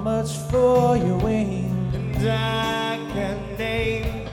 much for your wings? And I can name